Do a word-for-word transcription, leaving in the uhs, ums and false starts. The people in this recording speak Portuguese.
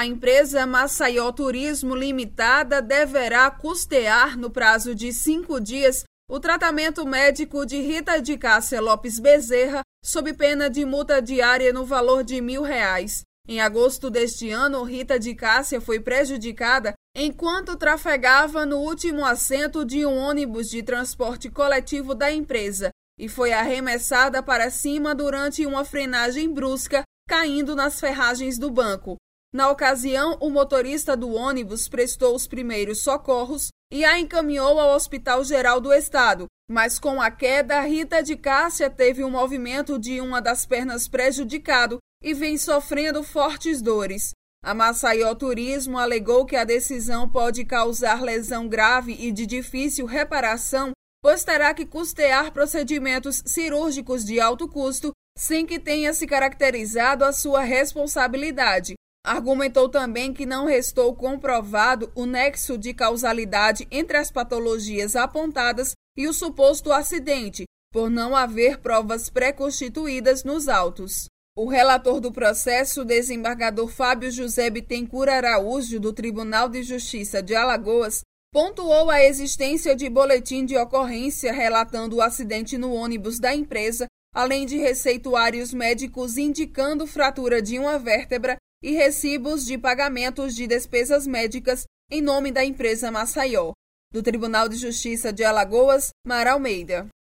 A empresa Maceió Turismo Limitada deverá custear, no prazo de cinco dias, o tratamento médico de Rita de Cássia Lopes Bezerra, sob pena de multa diária no valor de mil reais. Em agosto deste ano, Rita de Cássia foi prejudicada enquanto trafegava no último assento de um ônibus de transporte coletivo da empresa e foi arremessada para cima durante uma frenagem brusca, caindo nas ferragens do banco. Na ocasião, o motorista do ônibus prestou os primeiros socorros e a encaminhou ao Hospital Geral do Estado, mas com a queda, Rita de Cássia teve um movimento de uma das pernas prejudicado e vem sofrendo fortes dores. A Maceió Turismo alegou que a decisão pode causar lesão grave e de difícil reparação, pois terá que custear procedimentos cirúrgicos de alto custo sem que tenha se caracterizado a sua responsabilidade. Argumentou também que não restou comprovado o nexo de causalidade entre as patologias apontadas e o suposto acidente, por não haver provas pré-constituídas nos autos. O relator do processo, desembargador Fábio José Bittencourt Araújo, do Tribunal de Justiça de Alagoas, pontuou a existência de boletim de ocorrência relatando o acidente no ônibus da empresa, além de receituários médicos indicando fratura de uma vértebra e recibos de pagamentos de despesas médicas em nome da empresa Maceió. Do Tribunal de Justiça de Alagoas, Mara Almeida.